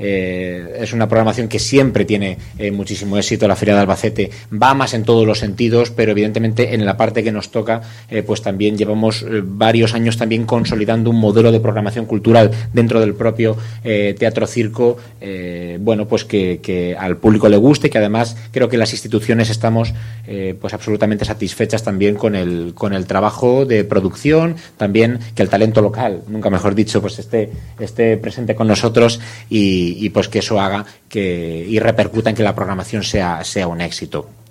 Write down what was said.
es una programación que siempre tiene muchísimo éxito. La Feria de Albacete va más en todos los sentidos, pero evidentemente en la parte que nos toca, pues también llevamos varios años también consolidando un modelo de programación cultural dentro del propio Teatro Circo, bueno, pues que al público le guste, que además creo que las instituciones estamos pues absolutamente satisfechas también con el trabajo de producción, también que el talento local, nunca mejor dicho, pues esté presente con nosotros y pues que eso haga y repercuta en que la programación sea un éxito.